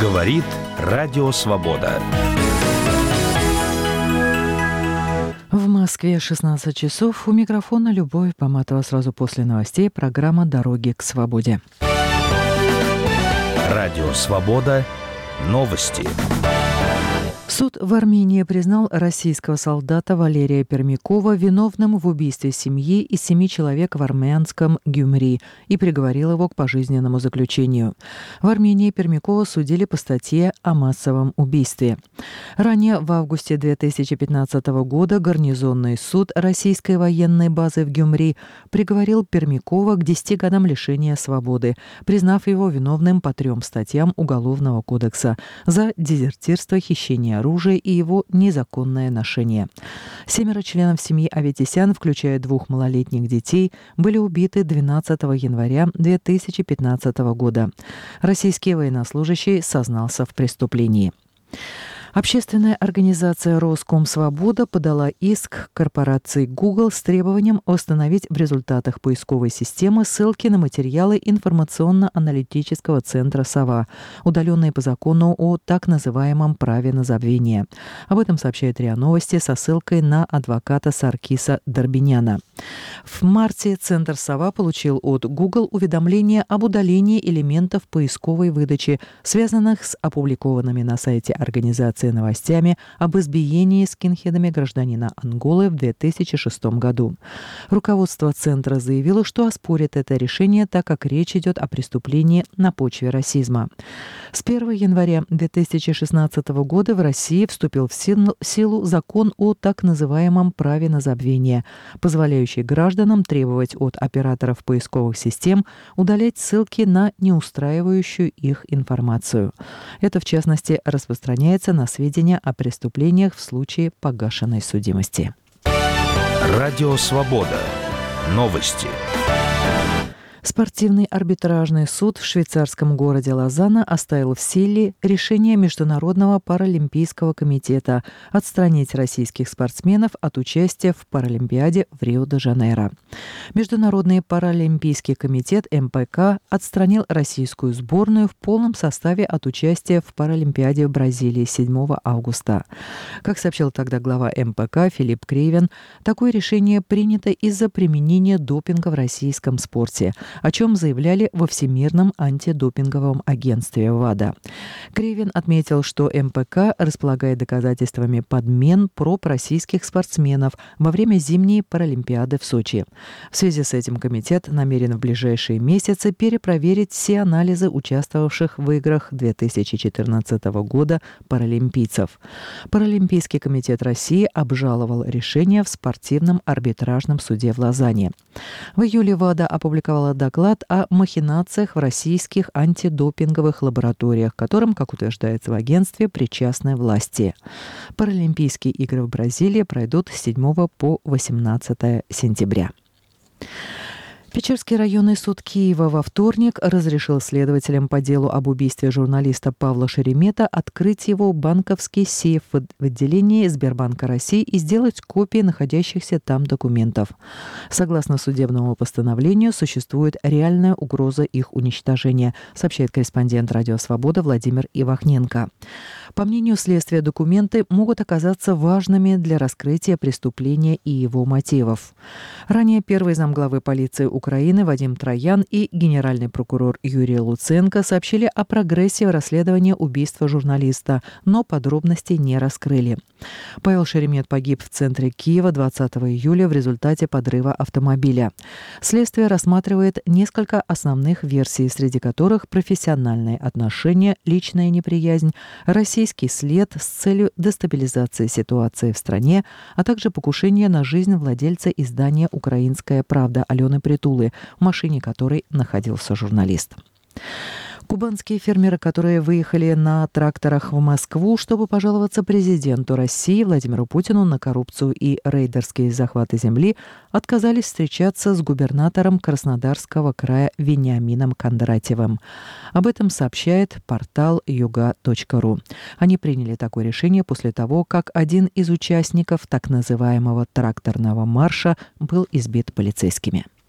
Говорит Радио Свобода. В Москве 16 часов. У микрофона Любовь Поматова. Сразу после новостей программа «Дороги к свободе». Радио Свобода. Новости. Суд в Армении признал российского солдата Валерия Пермякова виновным в убийстве семьи и 7 человек в армянском Гюмри и приговорил его к пожизненному заключению. В Армении Пермякова судили по статье о массовом убийстве. Ранее, в августе 2015 года, гарнизонный суд российской военной базы в Гюмри приговорил Пермякова к 10 годам лишения свободы, признав его виновным по 3 статьям Уголовного кодекса за дезертирство, хищение оружия и его незаконное ношение. 7 членов семьи Аветисян, включая 2 малолетних детей, были убиты 12 января 2015 года. Российский военнослужащий сознался в преступлении. Общественная организация «Роскомсвобода» подала иск корпорации Google с требованием установить в результатах поисковой системы ссылки на материалы информационно-аналитического центра «Сова», удаленные по закону о так называемом праве на забвение. Об этом сообщает РИА Новости со ссылкой на адвоката Саркиса Дорбиняна. В марте центр «Сова» получил от Google уведомление об удалении элементов поисковой выдачи, связанных с опубликованными на сайте организации новостями об избиении скинхедами гражданина Анголы в 2006 году. Руководство центра заявило, что оспорит это решение, так как речь идет о преступлении на почве расизма. С 1 января 2016 года в России вступил в силу закон о так называемом праве на забвение, позволяющий гражданам требовать от операторов поисковых систем удалять ссылки на неустраивающую их информацию. Это, в частности, распространяется на сведения о преступлениях в случае погашенной судимости. Радио Свобода. Новости. Спортивный арбитражный суд в швейцарском городе Лозанна оставил в силе решение Международного паралимпийского комитета отстранить российских спортсменов от участия в Паралимпиаде в Рио-де-Жанейро. Международный паралимпийский комитет МПК отстранил российскую сборную в полном составе от участия в Паралимпиаде в Бразилии 7 августа. Как сообщил тогда глава МПК Филипп Кривен, такое решение принято из-за применения допинга в российском спорте, о чем заявляли во Всемирном антидопинговом агентстве ВАДА. Кривен отметил, что МПК располагает доказательствами подмен проб российских спортсменов во время зимней Паралимпиады в Сочи. В связи с этим комитет намерен в ближайшие месяцы перепроверить все анализы участвовавших в играх 2014 года паралимпийцев. Паралимпийский комитет России обжаловал решение в спортивном арбитражном суде в Лозанне. В июле ВАДА опубликовала доклад о махинациях в российских антидопинговых лабораториях, к которым, как утверждается в агентстве, причастны власти. Паралимпийские игры в Бразилии пройдут с 7 по 18 сентября. Печерский районный суд Киева во вторник разрешил следователям по делу об убийстве журналиста Павла Шеремета открыть его банковский сейф в отделении Сбербанка России и сделать копии находящихся там документов. Согласно судебному постановлению, существует реальная угроза их уничтожения, сообщает корреспондент «Радио Свобода» Владимир Ивахненко. По мнению следствия, документы могут оказаться важными для раскрытия преступления и его мотивов. Ранее первый замглавы полиции Украины Вадим Троян и генеральный прокурор Юрий Луценко сообщили о прогрессе в расследовании убийства журналиста, но подробностей не раскрыли. Павел Шеремет погиб в центре Киева 20 июля в результате подрыва автомобиля. Следствие рассматривает несколько основных версий, среди которых профессиональные отношения, личная неприязнь, российский след с целью дестабилизации ситуации в стране, а также покушение на жизнь владельца издания «Украинская правда» Алены Притулы, в машине которой находился журналист. Кубанские фермеры, которые выехали на тракторах в Москву, чтобы пожаловаться президенту России Владимиру Путину на коррупцию и рейдерские захваты земли, отказались встречаться с губернатором Краснодарского края Вениамином Кондратьевым. Об этом сообщает портал yuga.ru. Они приняли такое решение после того, как один из участников так называемого тракторного марша был избит полицейскими.